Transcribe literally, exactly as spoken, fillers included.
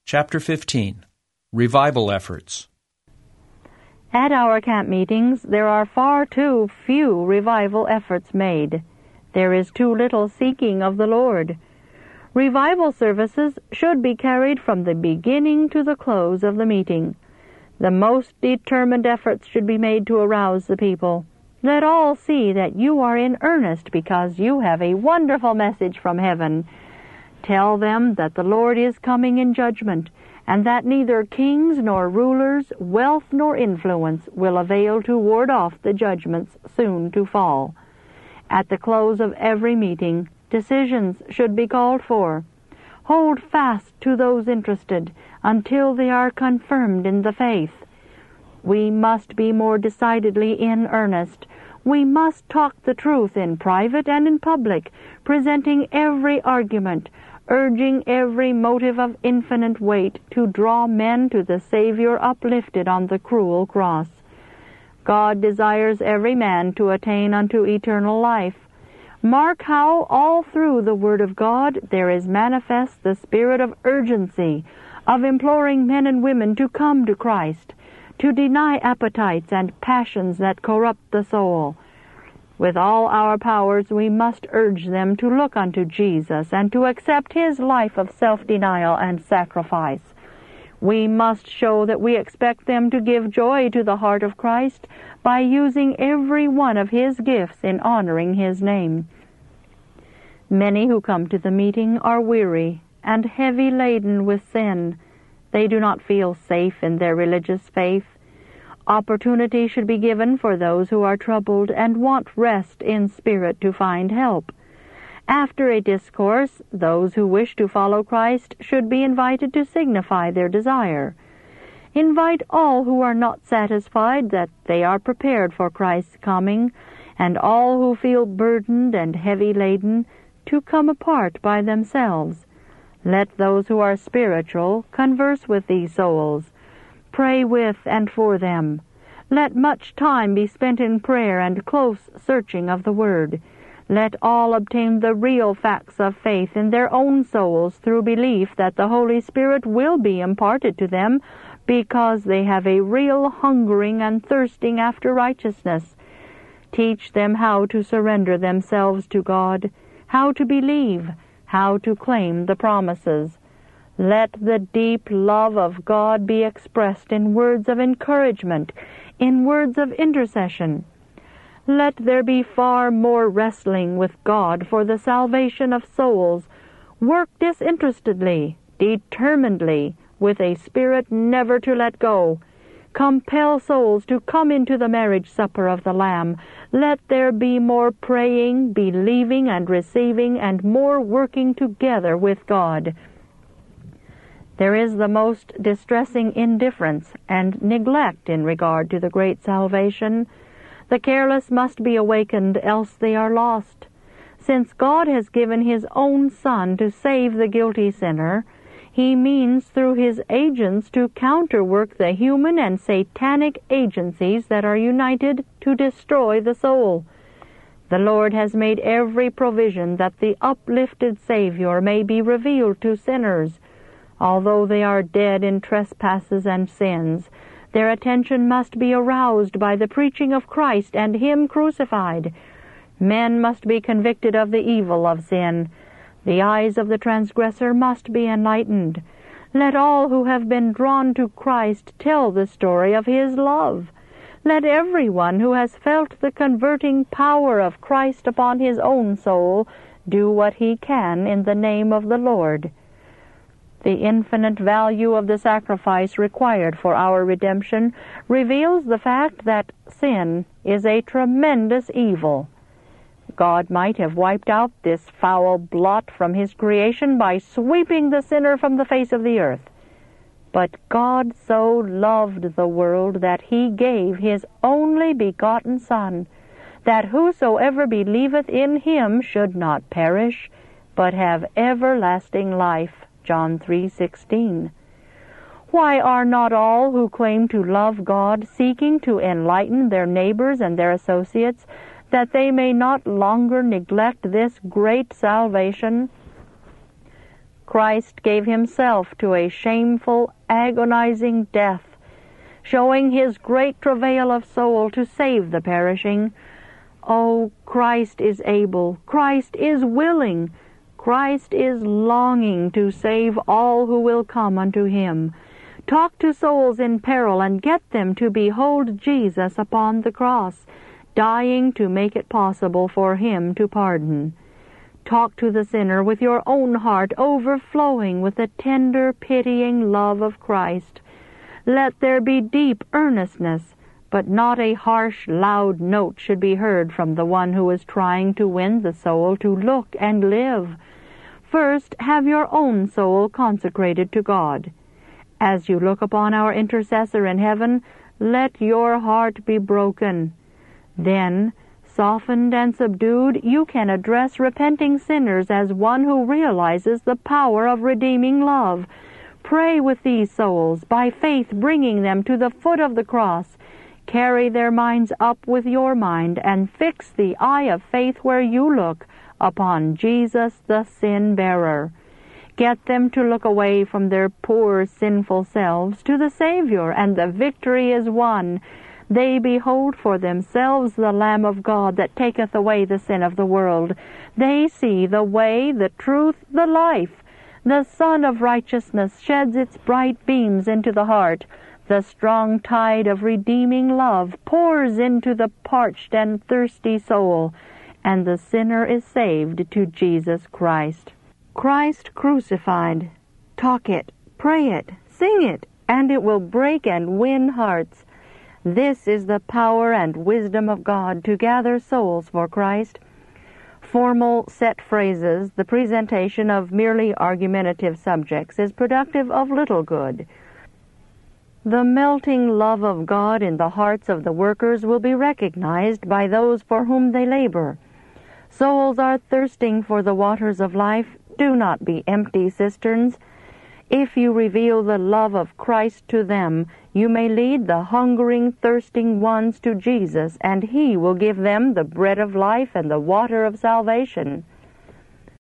Chapter fifteen. Revival Efforts. At our camp meetings, there are far too few revival efforts made. There is too little seeking of the Lord. Revival services should be carried from the beginning to the close of the meeting. The most determined efforts should be made to arouse the people. Let all see that you are in earnest because you have a wonderful message from heaven. Tell them that the Lord is coming in judgment, and that neither kings nor rulers, wealth nor influence will avail to ward off the judgments soon to fall. At the close of every meeting, decisions should be called for. Hold fast to those interested until they are confirmed in the faith. We must be more decidedly in earnest. We must talk the truth in private and in public, presenting every argument, urging every motive of infinite weight to draw men to the Savior uplifted on the cruel cross. God desires every man to attain unto eternal life. Mark how all through the Word of God there is manifest the spirit of urgency, of imploring men and women to come to Christ, to deny appetites and passions that corrupt the soul. With all our powers we must urge them to look unto Jesus and to accept His life of self-denial and sacrifice. We must show that we expect them to give joy to the heart of Christ by using every one of His gifts in honoring His name. Many who come to the meeting are weary and heavy laden with sin. They do not feel safe in their religious faith. Opportunity should be given for those who are troubled and want rest in spirit to find help. After a discourse, those who wish to follow Christ should be invited to signify their desire. Invite all who are not satisfied that they are prepared for Christ's coming, and all who feel burdened and heavy laden to come apart by themselves. Let those who are spiritual converse with these souls. Pray with and for them. Let much time be spent in prayer and close searching of the Word. Let all obtain the real facts of faith in their own souls through belief that the Holy Spirit will be imparted to them because they have a real hungering and thirsting after righteousness. Teach them how to surrender themselves to God, how to believe, how to claim the promises. Let the deep love of God be expressed in words of encouragement, in words of intercession. Let there be far more wrestling with God for the salvation of souls. Work disinterestedly, determinedly, with a spirit never to let go. Compel souls to come into the marriage supper of the Lamb. Let there be more praying, believing, and receiving, and more working together with God. There is the most distressing indifference and neglect in regard to the great salvation. The careless must be awakened, else they are lost. Since God has given His own Son to save the guilty sinner, He means through His agents to counterwork the human and satanic agencies that are united to destroy the soul. The Lord has made every provision that the uplifted Savior may be revealed to sinners. Although they are dead in trespasses and sins, their attention must be aroused by the preaching of Christ and Him crucified. Men must be convicted of the evil of sin. The eyes of the transgressor must be enlightened. Let all who have been drawn to Christ tell the story of His love. Let everyone who has felt the converting power of Christ upon his own soul do what he can in the name of the Lord. The infinite value of the sacrifice required for our redemption reveals the fact that sin is a tremendous evil. God might have wiped out this foul blot from His creation by sweeping the sinner from the face of the earth. But God so loved the world that He gave His only begotten Son, that whosoever believeth in Him should not perish, but have everlasting life. John three sixteen. Why are not all who claim to love God seeking to enlighten their neighbors and their associates, that they may not longer neglect this great salvation? Christ gave himself to a shameful, agonizing death, showing his great travail of soul to save the perishing. Oh, Christ is able, Christ is willing, Christ is longing to save all who will come unto him. Talk to souls in peril and get them to behold Jesus upon the cross, dying to make it possible for him to pardon. Talk to the sinner with your own heart overflowing with the tender, pitying love of Christ. Let there be deep earnestness, but not a harsh, loud note should be heard from the one who is trying to win the soul to look and live. First, have your own soul consecrated to God. As you look upon our intercessor in heaven, let your heart be broken. Then, softened and subdued, you can address repenting sinners as one who realizes the power of redeeming love. Pray with these souls, by faith bringing them to the foot of the cross. Carry their minds up with your mind, and fix the eye of faith where you look, upon Jesus the sin-bearer. Get them to look away from their poor, sinful selves to the Savior, and the victory is won. They behold for themselves the Lamb of God that taketh away the sin of the world. They see the way, the truth, the life. The Sun of righteousness sheds its bright beams into the heart. The strong tide of redeeming love pours into the parched and thirsty soul, and the sinner is saved to Jesus Christ. Christ crucified. Talk it, pray it, sing it, and it will break and win hearts. This is the power and wisdom of God to gather souls for Christ. Formal, set phrases, the presentation of merely argumentative subjects, is productive of little good. The melting love of God in the hearts of the workers will be recognized by those for whom they labor. Souls are thirsting for the waters of life. Do not be empty cisterns. If you reveal the love of Christ to them, you may lead the hungering, thirsting ones to Jesus, and he will give them the bread of life and the water of salvation.